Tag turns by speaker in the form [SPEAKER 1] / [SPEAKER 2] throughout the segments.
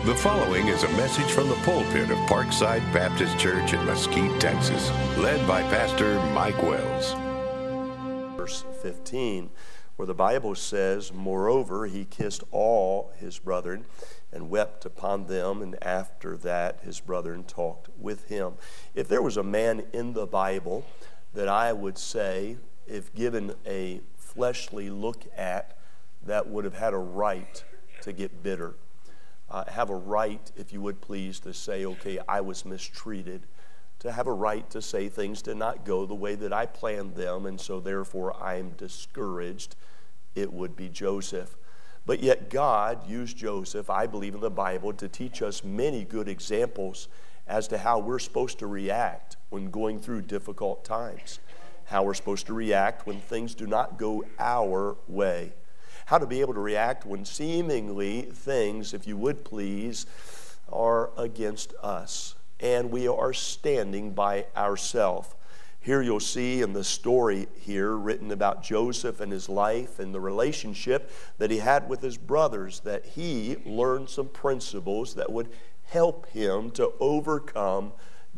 [SPEAKER 1] The following is a message from the pulpit of Parkside Baptist Church in Mesquite, Texas, led by Pastor Mike Wells.
[SPEAKER 2] Verse 15, where the Bible says, "Moreover, he kissed all his brethren and wept upon them, and after that his brethren talked with him." If there was a man in the Bible that I would say, if given a fleshly look at, that would have had a right to get bitter. Have a right, if you would please, to say, okay, I was mistreated. To have a right to say things did not go the way that I planned them, and so therefore I am discouraged. It would be Joseph. But yet God used Joseph, I believe in the Bible, to teach us many good examples as to how we're supposed to react when going through difficult times. How we're supposed to react when things do not go our way. How to be able to react when seemingly things, if you would please, are against us and we are standing by ourselves. Here you'll see in the story here written about Joseph and his life and the relationship that he had with his brothers, that he learned some principles that would help him to overcome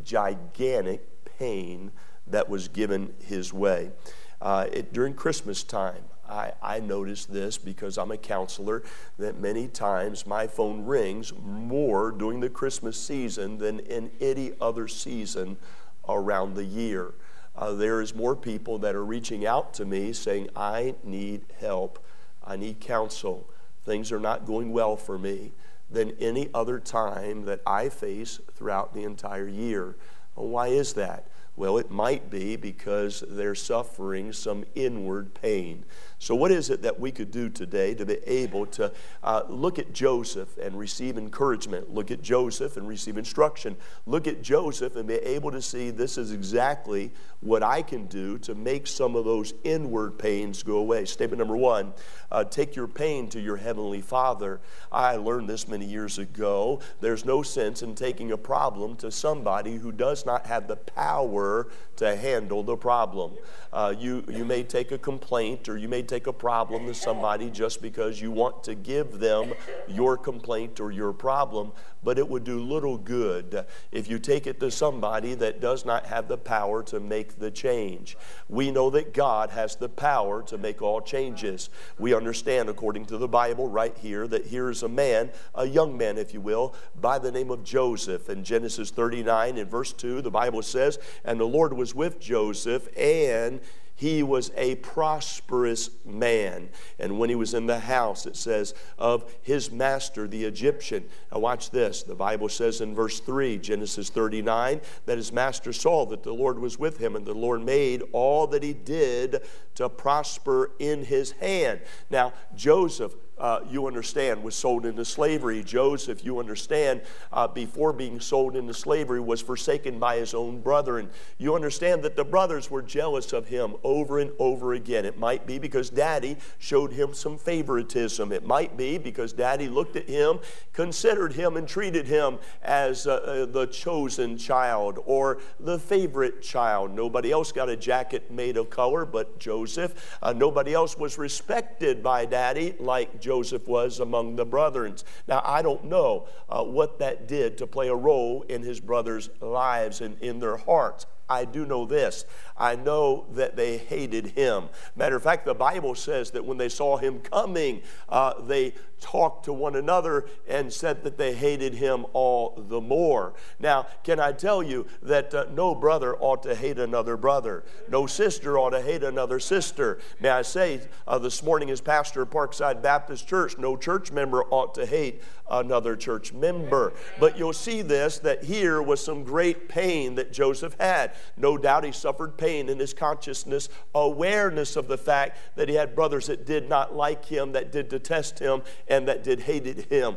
[SPEAKER 2] gigantic pain that was given his way. During Christmas time, I noticed this because I'm a counselor, that many times my phone rings more during the Christmas season than in any other season around the year. There is more people that are reaching out to me saying, I need help, I need counsel, things are not going well for me, than any other time that I face throughout the entire year. Well, why is that? Well, it might be because they're suffering some inward pain. So what is it that we could do today to be able to look at Joseph and receive encouragement, look at Joseph and receive instruction, look at Joseph and be able to see this is exactly what I can do to make some of those inward pains go away. Statement number one, take your pain to your Heavenly Father. I learned this many years ago. There's no sense in taking a problem to somebody who does not have the power to handle the problem. You may take a complaint or you may take a problem to somebody just because you want to give them your complaint or your problem, but it would do little good if you take it to somebody that does not have the power to make the change. We know that God has the power to make all changes. We understand, according to the Bible right here, that here is a man, a young man, if you will, by the name of Joseph. In Genesis 39, in verse 2, the Bible says, "And the Lord was with Joseph, and he was a prosperous man." And when he was in the house, it says, of his master, the Egyptian. Now watch this. The Bible says in verse 3, Genesis 39, that his master saw that the Lord was with him, and the Lord made all that he did to prosper in his hand. Now, Joseph, you understand, was sold into slavery. Joseph, you understand, before being sold into slavery, was forsaken by his own brethren. You understand that the brothers were jealous of him over and over again. It might be because Daddy showed him some favoritism. It might be because Daddy looked at him, considered him, and treated him as the chosen child or the favorite child. Nobody else got a jacket made of color but Joseph. Nobody else was respected by Daddy like Joseph was among the brethren. Now, I don't know what that did to play a role in his brothers' lives and in their hearts. I do know this. I know that they hated him. Matter of fact, the Bible says that when they saw him coming, they talked to one another and said that they hated him all the more. Now, can I tell you that no brother ought to hate another brother? No sister ought to hate another sister. May I say, this morning as pastor of Parkside Baptist Church, no church member ought to hate another church member. But you'll see this, that here was some great pain that Joseph had. No doubt he suffered pain in his consciousness, awareness of the fact that he had brothers that did not like him, that did detest him, and that did hated him.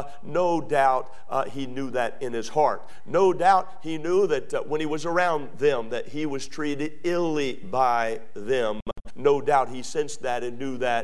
[SPEAKER 2] No doubt he knew that in his heart. No doubt he knew that when he was around them, that he was treated illy by them. No doubt he sensed that and knew that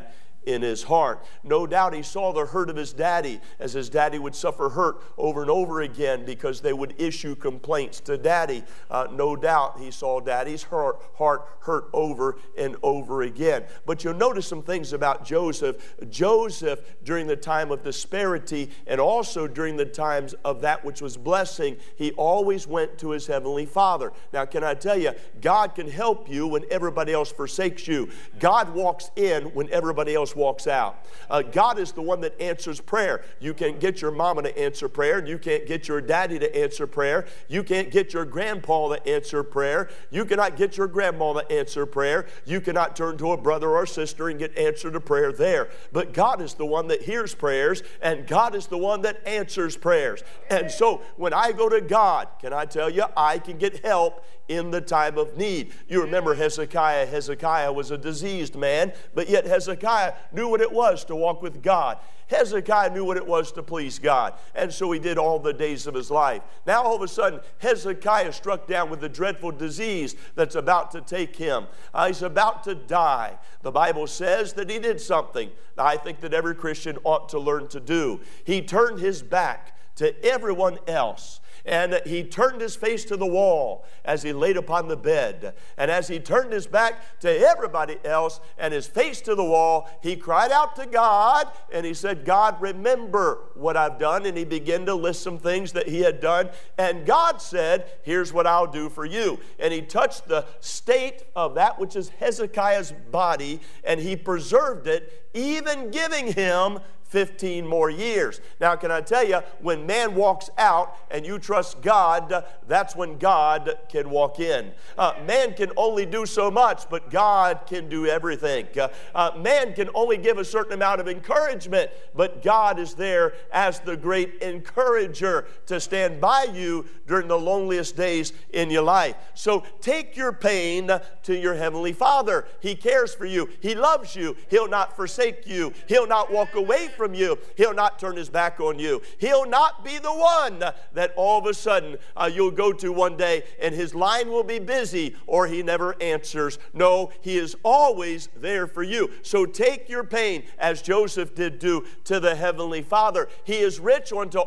[SPEAKER 2] in his heart. No doubt he saw the hurt of his daddy, as his daddy would suffer hurt over and over again because they would issue complaints to daddy. No doubt he saw daddy's heart hurt over and over again. But you'll notice some things about Joseph. Joseph, during the time of disparity and also during the times of that which was blessing, he always went to his heavenly Father. Now, can I tell you, God can help you when everybody else forsakes you. God walks in when everybody else walks out. God is the one that answers prayer. You can't get your mama to answer prayer. You can't get your daddy to answer prayer. You can't get your grandpa to answer prayer. You cannot get your grandma to answer prayer. You cannot turn to a brother or sister and get answer to prayer there. But God is the one that hears prayers, and God is the one that answers prayers. And so when I go to God, can I tell you, I can get help in the time of need. You remember Hezekiah. Hezekiah was a diseased man, but yet Hezekiah knew what it was to walk with God. Hezekiah knew what it was to please God, and so he did all the days of his life. Now all of a sudden, Hezekiah struck down with a dreadful disease that's about to take him. He's about to die. The Bible says that he did something that I think that every Christian ought to learn to do. He turned his back to everyone else, and he turned his face to the wall as he laid upon the bed. And as he turned his back to everybody else and his face to the wall, he cried out to God, and he said, God, remember what I've done. And he began to list some things that he had done. And God said, here's what I'll do for you. And he touched the state of that which is Hezekiah's body, and he preserved it, even giving him 15 more years. Now, can I tell you, when man walks out and you trust God, that's when God can walk in. Man can only do so much, but God can do everything. Man can only give a certain amount of encouragement, but God is there as the great encourager to stand by you during the loneliest days in your life. So take your pain to your Heavenly Father. He cares for you. He loves you. He'll not forsake you. He'll not walk away from you. He'll not turn his back on you. He'll not be the one that all of a sudden you'll go to one day and his line will be busy or he never answers. No, he is always there for you. So take your pain, as Joseph did do, to the Heavenly Father. He is rich unto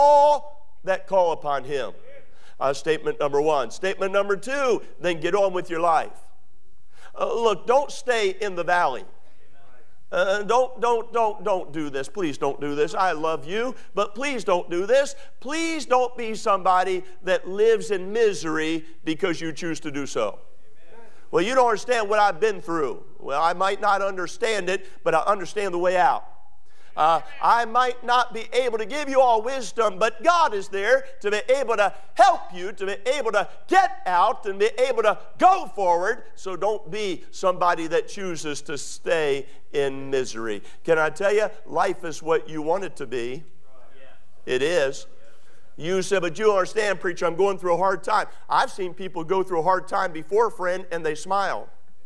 [SPEAKER 2] all that call upon him. Statement number one. Statement number two, then get on with your life. Look, don't stay in the valley. Don't do this. Please don't do this. I love you, but please don't do this. Please don't be somebody that lives in misery because you choose to do so. Well, you don't understand what I've been through. Well, I might not understand it, but I understand the way out. I might not be able to give you all wisdom, but God is there to be able to help you, to be able to get out and be able to go forward. So don't be somebody that chooses to stay in misery. Can I tell you, life is what you want it to be. It is. You say, but you don't understand, preacher, I'm going through a hard time. I've seen people go through a hard time before, friend, and they smile.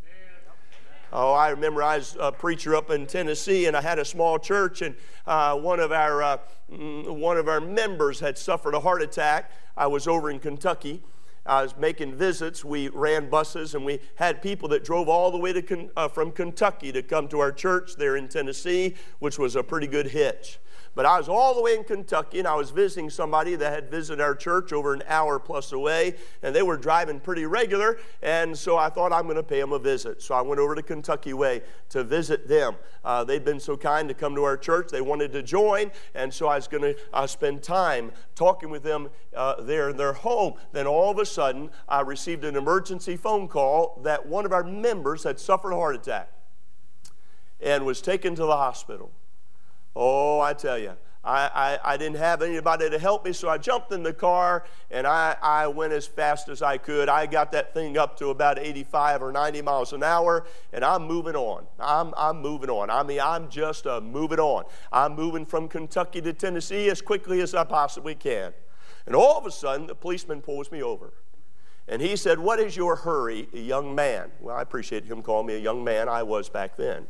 [SPEAKER 2] Oh, I remember I was a preacher up in Tennessee, and I had a small church, and one of our members had suffered a heart attack. I was over in Kentucky. I was making visits. We ran buses, and we had people that drove all the way from Kentucky to come to our church there in Tennessee, which was a pretty good hitch. But I was all the way in Kentucky, and I was visiting somebody that had visited our church over an hour plus away, and they were driving pretty regular, and so I thought I'm going to pay them a visit. So I went over to Kentucky Way to visit them. They'd been so kind to come to our church. They wanted to join, and so I was going to spend time talking with them there in their home. Then all of a sudden, I received an emergency phone call that one of our members had suffered a heart attack and was taken to the hospital. Oh, I tell you, I didn't have anybody to help me, so I jumped in the car, and I went as fast as I could. I got that thing up to about 85 or 90 miles an hour, and I'm moving on. I'm moving on. I mean, I'm just moving on. I'm moving from Kentucky to Tennessee as quickly as I possibly can. And all of a sudden, the policeman pulls me over. And he said, "What is your hurry, young man?" Well, I appreciate him calling me a young man. I was back then.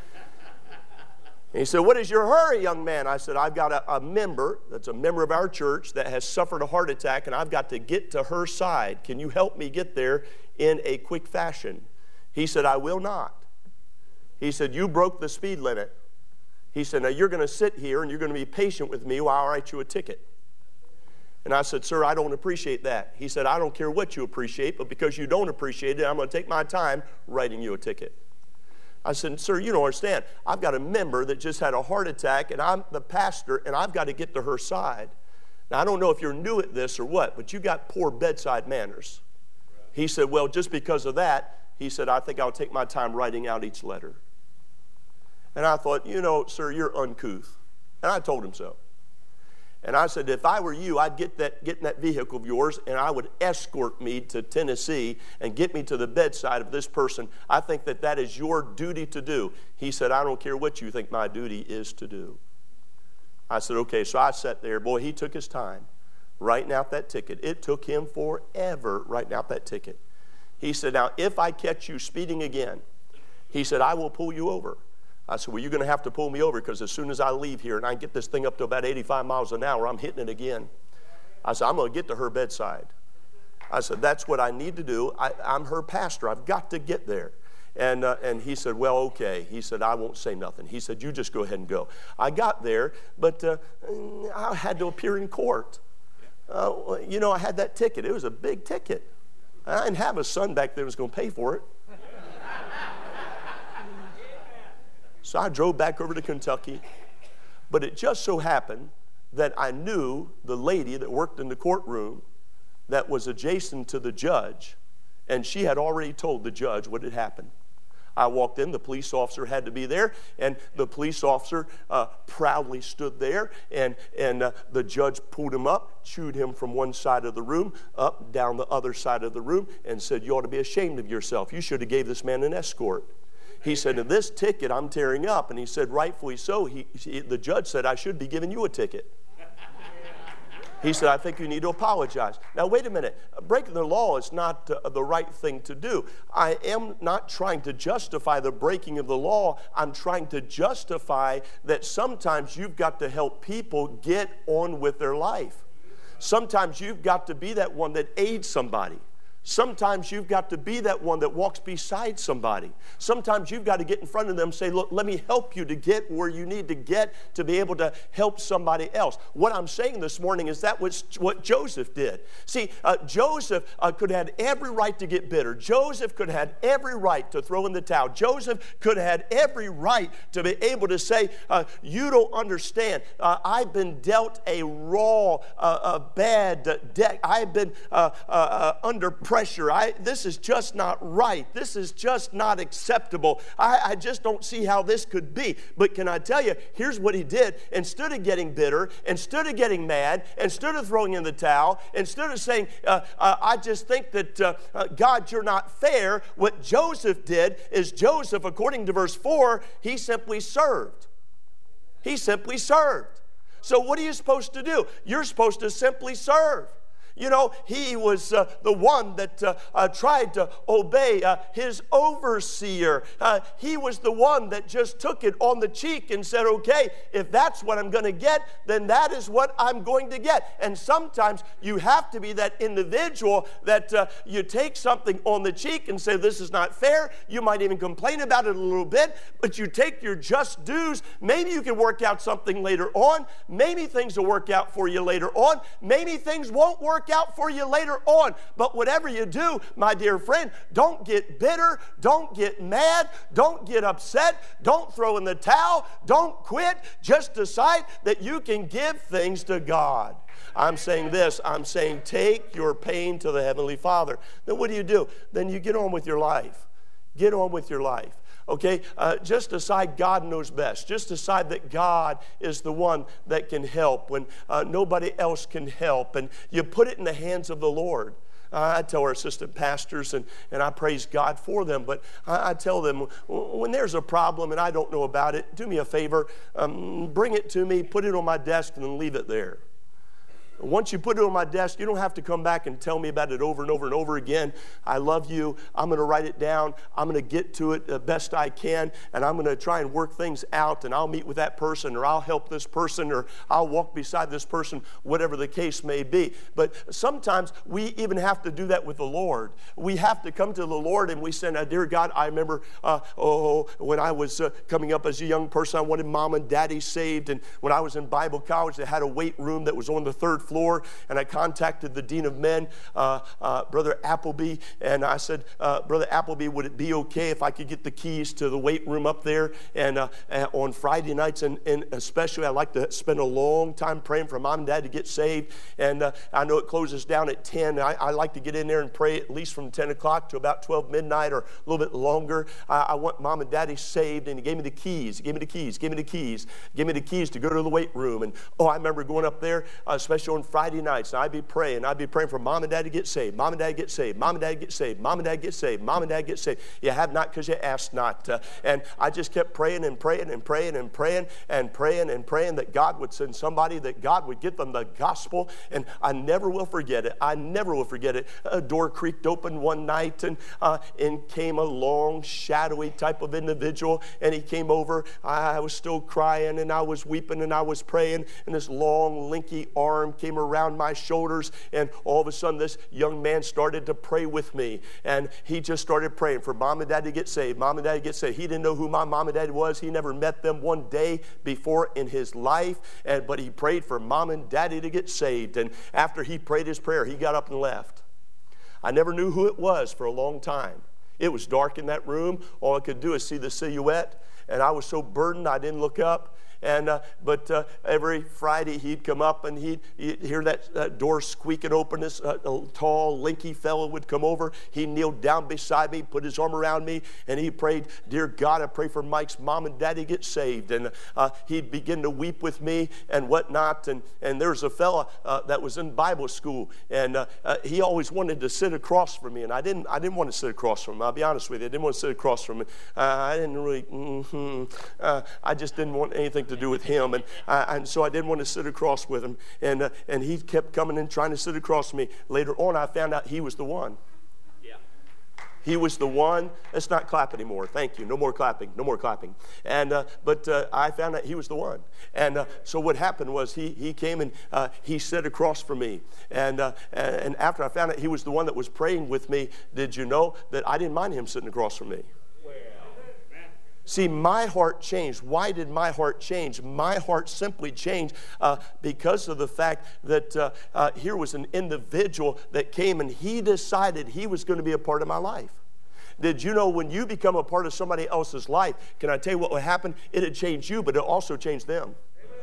[SPEAKER 2] And he said, "What is your hurry, young man?" I said, "I've got a member that's a member of our church that has suffered a heart attack, and I've got to get to her side. Can you help me get there in a quick fashion?" He said, "I will not." He said, you broke the speed limit. He said, now you're going to sit here and you're going to be patient with me while I write you a ticket. And I said, sir, I don't appreciate that. He said, I don't care what you appreciate, but because you don't appreciate it, I'm going to take my time writing you a ticket. I said, sir, you don't understand. I've got a member that just had a heart attack, and I'm the pastor, and I've got to get to her side. Now, I don't know if you're new at this or what, but you got poor bedside manners. He said, well, just because of that, he said, I think I'll take my time writing out each letter. And I thought, you know, sir, you're uncouth. And I told him so. And I said, if I were you, I'd get in that vehicle of yours, and I would escort me to Tennessee and get me to the bedside of this person. I think that is your duty to do. He said, I don't care what you think my duty is to do. I said, okay. So I sat there. Boy, he took his time writing out that ticket. It took him forever writing out that ticket. He said, now, if I catch you speeding again, he said, I will pull you over. I said, well, you're going to have to pull me over, because as soon as I leave here and I get this thing up to about 85 miles an hour, I'm hitting it again. I said, I'm going to get to her bedside. I said, that's what I need to do. I'm her pastor. I've got to get there. And he said, well, okay. He said, I won't say nothing. He said, you just go ahead and go. I got there, but I had to appear in court. You know, I had that ticket. It was a big ticket. I didn't have a son back there who was going to pay for it. So I drove back over to Kentucky, but it just so happened that I knew the lady that worked in the courtroom that was adjacent to the judge, and she had already told the judge what had happened. I walked in, the police officer had to be there, and the police officer proudly stood there, and the judge pulled him up, chewed him from one side of the room, up, down the other side of the room, and said, you ought to be ashamed of yourself. You should have gave this man an escort. He said, in this ticket I'm tearing up. And he said, rightfully so. The judge said, I should be giving you a ticket. He said, I think you need to apologize. Now, wait a minute. Breaking the law is not the right thing to do. I am not trying to justify the breaking of the law. I'm trying to justify that sometimes you've got to help people get on with their life. Sometimes you've got to be that one that aids somebody. Sometimes you've got to be that one that walks beside somebody. Sometimes you've got to get in front of them and say, look, let me help you to get where you need to get to be able to help somebody else. What I'm saying this morning is that was what Joseph did. See, Joseph could have had every right to get bitter. Joseph could have had every right to throw in the towel. Joseph could have had every right to be able to say, you don't understand. I've been dealt a raw, bad deck. I've been under pressure. This is just not right. This is just not acceptable. I just don't see how this could be. But can I tell you, here's what he did. Instead of getting bitter, instead of getting mad, instead of throwing in the towel, instead of saying, I just think that, God, you're not fair, what Joseph did is Joseph, according to verse 4, he simply served. He simply served. So what are you supposed to do? You're supposed to simply serve. You know, he was the one that tried to obey his overseer. He was the one that just took it on the cheek and said, okay, if that's what I'm going to get, then that is what I'm going to get. And sometimes you have to be that individual that you take something on the cheek and say, this is not fair. You might even complain about it a little bit, but you take your just dues. Maybe you can work out something later on. Maybe things will work out for you later on. Maybe things won't work out for you later on. But whatever you do, my dear friend, don't get bitter, don't get mad, don't get upset, don't throw in the towel, don't quit. Just decide that you can give things to God. I'm saying this, I'm saying take your pain to the Heavenly Father. Then what do? Then you get on with your life. Get on with your life. Okay, just decide God knows best. Just decide that God is the one that can help when nobody else can help. And you put it in the hands of the Lord. I tell our assistant pastors, and I praise God for them, but I tell them, when there's a problem and I don't know about it, do me a favor, bring it to me, put it on my desk, and then leave it there. Once you put it on my desk, you don't have to come back and tell me about it over and over and over again. I love you. I'm going to write it down. I'm going to get to it the best I can, and I'm going to try and work things out, and I'll meet with that person, or I'll help this person, or I'll walk beside this person, whatever the case may be. But sometimes we even have to do that with the Lord. We have to come to the Lord and we say, now, dear God, I remember when I was coming up as a young person, I wanted mom and daddy saved, and when I was in Bible college, they had a weight room that was on the 3rd floor, and I contacted the dean of men, Brother Appleby, and I said, Brother Appleby, would it be okay if I could get the keys to the weight room up there? And on Friday nights, and especially, I like to spend a long time praying for mom and dad to get saved, and I know it closes down at 10. I like to get in there and pray at least from 10 o'clock to about 12 midnight or a little bit longer. I want mom and daddy saved, and he gave me the keys. He gave me the keys, gave me the keys, gave me the keys to go to the weight room. And I remember going up there, especially on Friday nights, and I'd be praying for mom and dad to get saved, mom and dad get saved, mom and dad get saved, mom and dad get saved, mom and dad get saved. You have not because you ask not. And I just kept praying and praying and praying and praying and praying and praying that God would send somebody, that God would get them the gospel. And I never will forget it. I never will forget it. A door creaked open one night, and in came a long, shadowy type of individual, and he came over. I was still crying, and I was weeping, and I was praying, and this long, lanky arm came around my shoulders, and all of a sudden this young man started to pray with me, and he just started praying for mom and dad to get saved, mom and dad to get saved. He didn't know who my mom and dad was. He never met them one day before in his life, but he prayed for mom and daddy to get saved, and after he prayed his prayer, he got up and left. I never knew who it was for a long time. It was dark in that room. All I could do is see the silhouette, and I was so burdened I didn't look up. But every Friday he'd come up and he'd hear that door squeaking open. This tall, lanky fellow would come over. He kneeled down beside me, put his arm around me, and he prayed, dear God, I pray for Mike's mom and daddy get saved. And he'd begin to weep with me and whatnot. And there's a fella that was in Bible school, and he always wanted to sit across from me, and I didn't want to sit across from him. I'll be honest with you, I didn't want to sit across from him. I didn't really. I just didn't want anything to do with him, and so I didn't want to sit across with him, and he kept coming and trying to sit across from me. Later on, I found out he was the one. Yeah. He was the one. Let's not clap anymore. Thank you. No more clapping. No more clapping. But I found out he was the one. And so what happened was he came and he sat across from me, and after I found out he was the one that was praying with me, did you know that I didn't mind him sitting across from me? See, my heart changed. Why did my heart change? My heart simply changed because of the fact that here was an individual that came and he decided he was going to be a part of my life. Did you know when you become a part of somebody else's life, can I tell you what would happen? It'd change you, but it also changed them.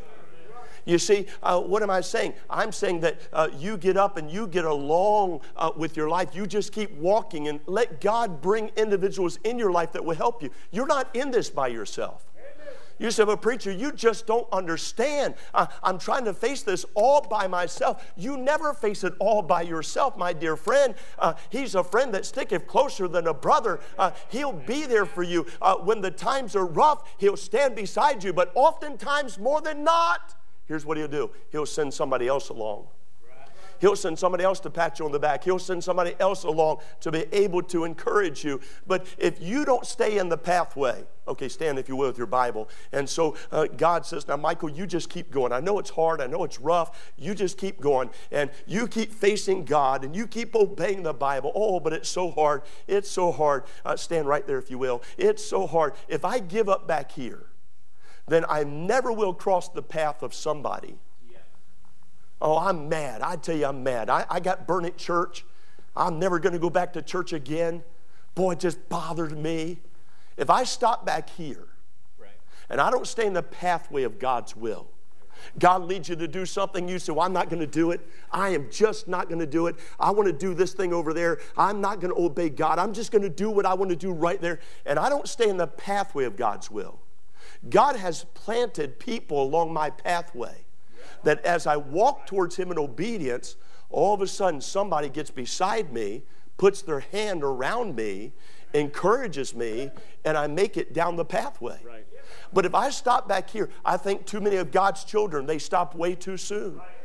[SPEAKER 2] You see, what am I saying? I'm saying that you get up and you get along with your life. You just keep walking and let God bring individuals in your life that will help you. You're not in this by yourself. You say, but preacher, you just don't understand. I'm trying to face this all by myself. You never face it all by yourself, my dear friend. He's a friend that sticketh closer than a brother. He'll be there for you. When the times are rough, he'll stand beside you. But oftentimes, more than not, here's what he'll do. He'll send somebody else along. He'll send somebody else to pat you on the back. He'll send somebody else along to be able to encourage you. But if you don't stay in the pathway, okay, stand if you will with your Bible. And so God says, now Michael, you just keep going. I know it's hard. I know it's rough. You just keep going. And you keep facing God. And you keep obeying the Bible. Oh, but it's so hard. It's so hard. Stand right there if you will. It's so hard. If I give up back here, then I never will cross the path of somebody. Yeah. Oh, I'm mad. I tell you, I'm mad. I got burnt at church. I'm never going to go back to church again. Boy, it just bothered me. If I stop back here, right, and I don't stay in the pathway of God's will, God leads you to do something, you say, well, I'm not going to do it. I am just not going to do it. I want to do this thing over there. I'm not going to obey God. I'm just going to do what I want to do right there. And I don't stay in the pathway of God's will. God has planted people along my pathway that as I walk towards Him in obedience, all of a sudden somebody gets beside me, puts their hand around me, encourages me, and I make it down the pathway. Right. But if I stop back here, I think too many of God's children, they stop way too soon.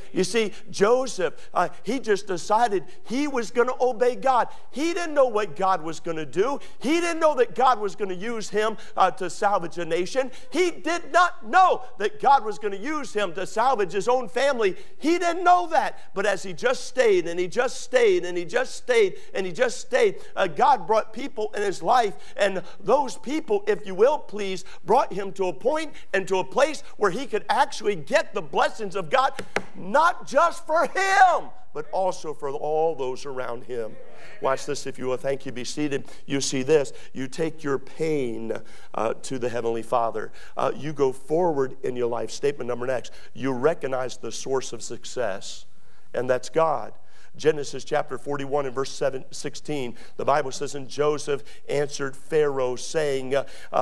[SPEAKER 2] You see, Joseph, he just decided he was going to obey God. He didn't know what God was going to do. He didn't know that God was going to use him to salvage a nation. He did not know that God was going to use him to salvage his own family. He didn't know that. But as he just stayed and he just stayed and he just stayed and he just stayed, God brought people in his life. And those people, if you will, please, brought him to a point and to a place where he could actually get the blessings of God, not just for him, but also for all those around him. Watch this, if you will. Thank you. Be seated. You see this. You take your pain to the Heavenly Father. You go forward in your life. Statement number next. You recognize the source of success, and that's God. Genesis chapter 41 and verse 16, the Bible says, and Joseph answered Pharaoh, saying,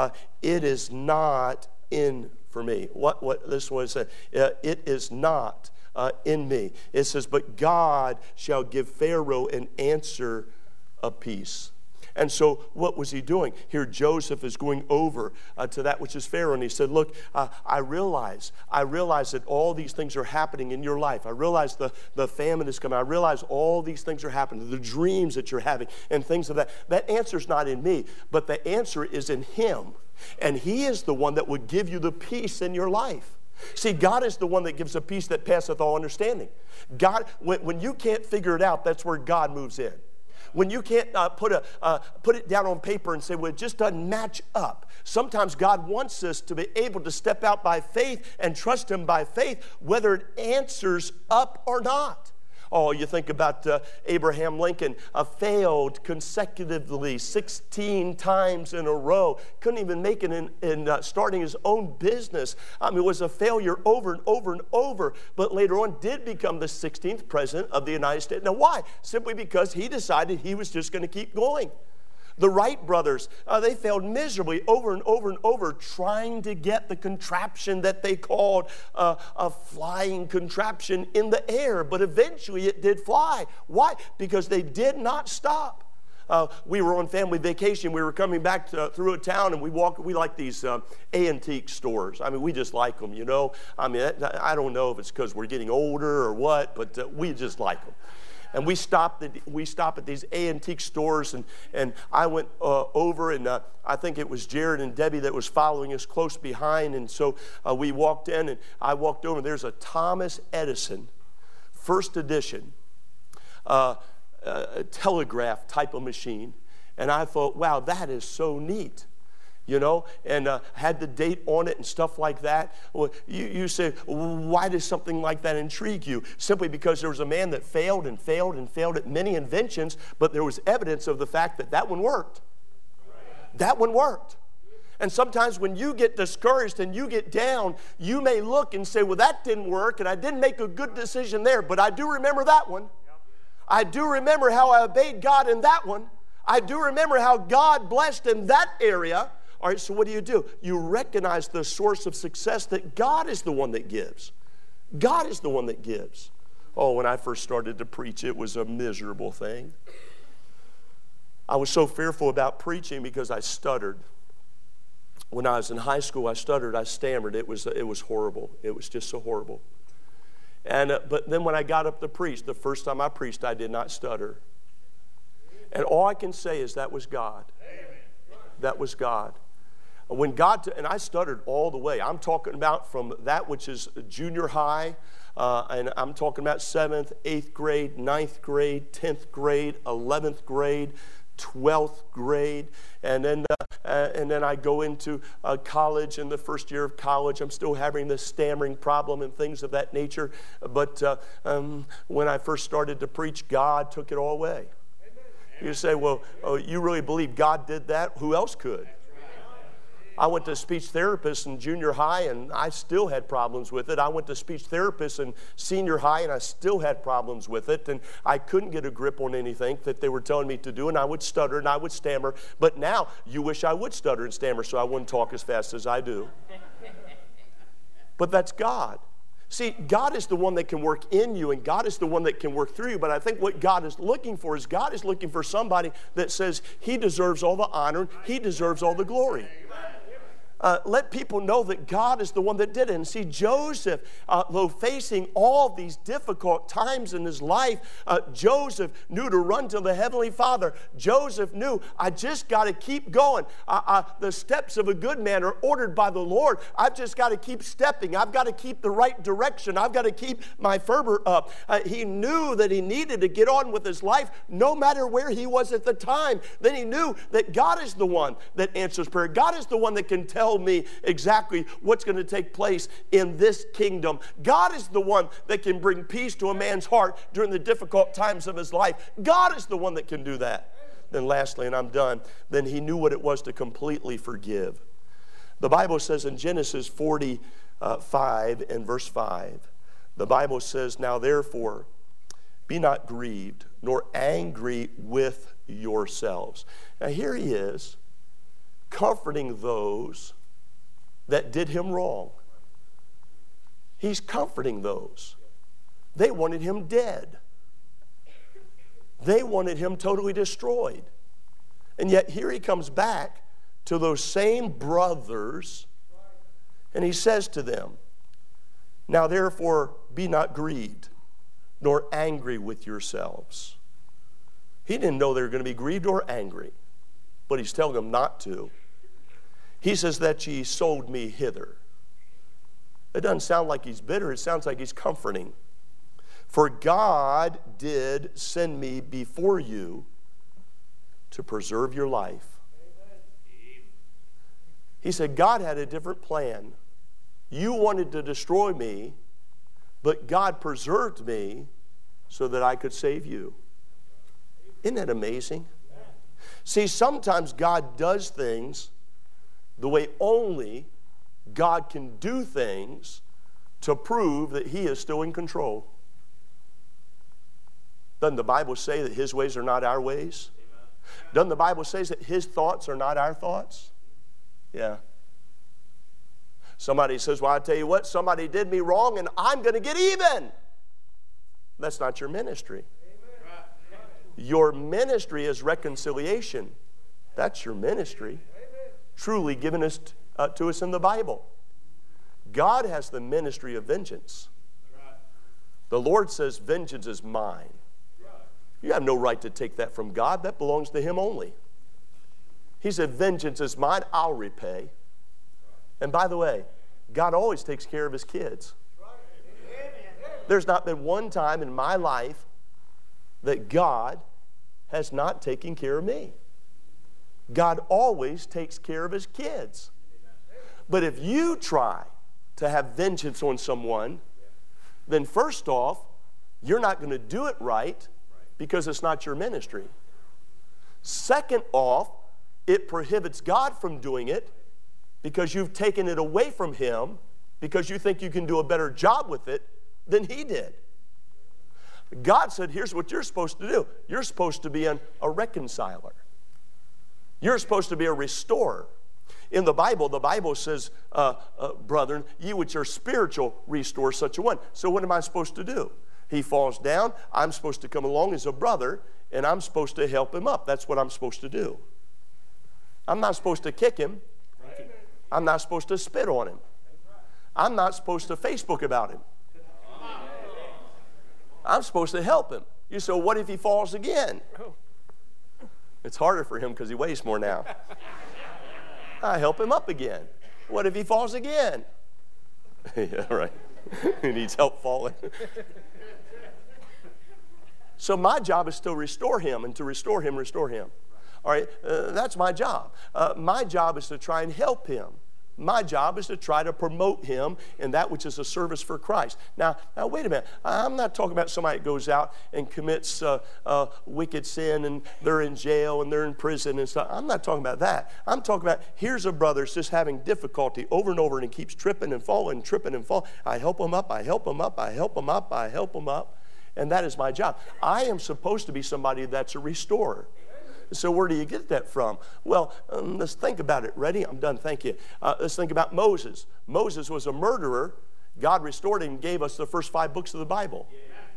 [SPEAKER 2] it is not in for me. What this was, it is not in me. It says, but God shall give Pharaoh an answer of peace. And so what was he doing? Here Joseph is going over to that which is Pharaoh, and he said, look, I realize that all these things are happening in your life. I realize the famine is coming. I realize all these things are happening, the dreams that you're having and things of that. That answer's not in me, but the answer is in him. And he is the one that would give you the peace in your life. See, God is the one that gives a peace that passeth all understanding. God, when you can't figure it out, that's where God moves in. When you can't put it down on paper and say, well, it just doesn't match up. Sometimes God wants us to be able to step out by faith and trust him by faith, whether it answers up or not. Oh, you think about Abraham Lincoln, failed consecutively 16 times in a row. Couldn't even make it in starting his own business. I mean, it was a failure over and over and over. But later on did become the 16th president of the United States. Now, why? Simply because he decided he was just going to keep going. The Wright brothers, they failed miserably over and over and over trying to get the contraption that they called a flying contraption in the air. But eventually it did fly. Why? Because they did not stop. We were on family vacation. We were coming back through a town, and we like these antique stores. I mean, we just like them, you know. I mean, I don't know if it's because we're getting older or what, but we just like them. And we stop at these antique stores, and I went over, and I think it was Jared and Debbie that was following us close behind. And so we walked in, and I walked over, and there's a Thomas Edison first edition telegraph type of machine. And I thought, wow, that is so neat. You know, and had the date on it and stuff like that. Well, you say, why does something like that intrigue you? Simply because there was a man that failed and failed and failed at many inventions, but there was evidence of the fact that that one worked. That one worked. And sometimes when you get discouraged and you get down, you may look and say, well, that didn't work, and I didn't make a good decision there, but I do remember that one. I do remember how I obeyed God in that one. I do remember how God blessed in that area. All right, so what do? You recognize the source of success, that God is the one that gives. God is the one that gives. Oh, when I first started to preach, it was a miserable thing. I was so fearful about preaching because I stuttered. When I was in high school, I stuttered, I stammered. It was horrible. It was just so horrible. And but then when I got up to preach, the first time I preached, I did not stutter. And all I can say is that was God. That was God. When God, and I stuttered all the way. I'm talking about from that which is junior high, and I'm talking about 7th, 8th grade, 9th grade, 10th grade, 11th grade, 12th grade, and then I go into college. In the first year of college, I'm still having this stammering problem and things of that nature. But when I first started to preach, God took it all away. You say, well, you really believe God did that? Who else could? I went to speech therapist in junior high, and I still had problems with it. I went to speech therapist in senior high, and I still had problems with it. And I couldn't get a grip on anything that they were telling me to do, and I would stutter and I would stammer. But now, you wish I would stutter and stammer so I wouldn't talk as fast as I do. But that's God. See, God is the one that can work in you, and God is the one that can work through you. But I think what God is looking for is God is looking for somebody that says He deserves all the honor, He deserves all the glory. Let people know that God is the one that did it. And see, Joseph, though facing all these difficult times in his life, Joseph knew to run to the Heavenly Father. Joseph knew, I just got to keep going. The steps of a good man are ordered by the Lord. I've just got to keep stepping. I've got to keep the right direction. I've got to keep my fervor up. He knew that he needed to get on with his life no matter where he was at the time. Then he knew that God is the one that answers prayer. God is the one that can tell me exactly what's going to take place in this kingdom. God is the one that can bring peace to a man's heart during the difficult times of his life. God is the one that can do that. Then lastly, and I'm done, then he knew what it was to completely forgive. The Bible says in Genesis 45 and verse 5, the Bible says, now therefore, be not grieved, nor angry with yourselves. Now here he is, comforting those that did him wrong. He's comforting those. They wanted him dead. They wanted him totally destroyed. And yet here he comes back to those same brothers, and he says to them, now therefore be not grieved, nor angry with yourselves. He didn't know they were going to be grieved or angry, but he's telling them not to. He says that ye sold me hither. It doesn't sound like he's bitter. It sounds like he's comforting. For God did send me before you to preserve your life. He said God had a different plan. You wanted to destroy me, but God preserved me so that I could save you. Isn't that amazing? See, sometimes God does things the way only God can do things to prove that he is still in control. Doesn't the Bible say that his ways are not our ways? Doesn't the Bible say that his thoughts are not our thoughts? Yeah. Somebody says, well, I tell you what, somebody did me wrong and I'm going to get even. That's not your ministry. Your ministry is reconciliation. That's your ministry. Truly given us to us in the Bible. God has the ministry of vengeance. The Lord says, vengeance is mine. You have no right to take that from God. That belongs to him only. He said, vengeance is mine, I'll repay. And by the way, God always takes care of his kids. There's not been one time in my life that God has not taken care of me. God always takes care of his kids. But if you try to have vengeance on someone, then first off, you're not going to do it right because it's not your ministry. Second off, it prohibits God from doing it because you've taken it away from him because you think you can do a better job with it than he did. God said, here's what you're supposed to do. You're supposed to be a reconciler. You're supposed to be a restorer. In the Bible says, brethren, ye which are spiritual, restore such a one. So what am I supposed to do? He falls down. I'm supposed to come along as a brother, and I'm supposed to help him up. That's what I'm supposed to do. I'm not supposed to kick him. I'm not supposed to spit on him. I'm not supposed to Facebook about him. I'm supposed to help him. You say, well, what if he falls again? It's harder for him because he weighs more now. I help him up again. What if he falls again? Yeah, right. He needs help falling. So my job is to restore him, and to restore him, restore him. All right, that's my job. My job is to try and help him. My job is to try to promote him in that which is a service for Christ. Now wait a minute. I'm not talking about somebody that goes out and commits wicked sin and they're in jail and they're in prison and stuff. I'm not talking about that. I'm talking about here's a brother that's just having difficulty over and over and he keeps tripping and falling, tripping and falling. I help him up, I help him up, I help him up, I help him up. And that is my job. I am supposed to be somebody that's a restorer. So where do you get that from? Well, let's think about it. Ready? I'm done. Thank you. Let's think about Moses. Moses was a murderer. God restored him and gave us the first 5 books of the Bible.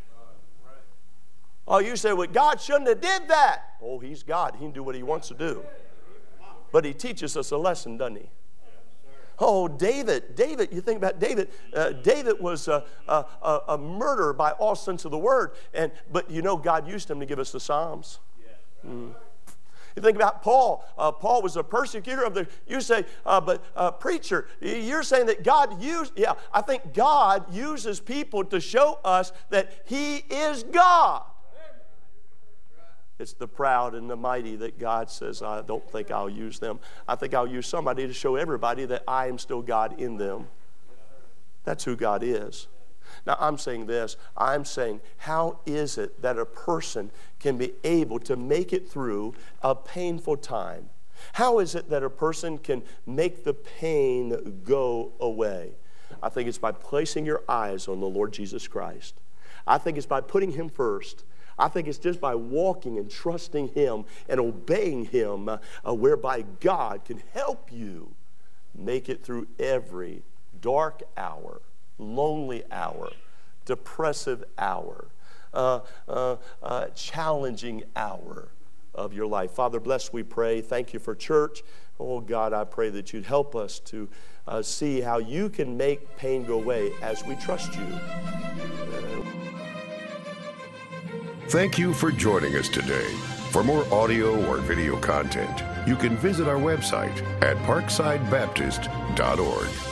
[SPEAKER 2] Oh, you say, well, God shouldn't have did that. Oh, he's God. He can do what he wants to do. But he teaches us a lesson, doesn't he? Oh, David, you think about David. David was a murderer by all sense of the word. But you know, God used him to give us the Psalms. You think about Paul. Paul was a persecutor of the, you say, but preacher, you're saying that God used, yeah, I think God uses people to show us that He is God. It's the proud and the mighty that God says, I don't think I'll use them. I think I'll use somebody to show everybody that I am still God in them. That's who God is. Now, I'm saying this. I'm saying, how is it that a person can be able to make it through a painful time? How is it that a person can make the pain go away? I think it's by placing your eyes on the Lord Jesus Christ. I think it's by putting Him first. I think it's just by walking and trusting Him and obeying Him, whereby God can help you make it through every dark hour, lonely hour, depressive hour, challenging hour of your life. Father, bless, we pray. Thank you for church. Oh, God, I pray that you'd help us to see how you can make pain go away as we trust you.
[SPEAKER 1] Thank you for joining us today. For more audio or video content, you can visit our website at parksidebaptist.org.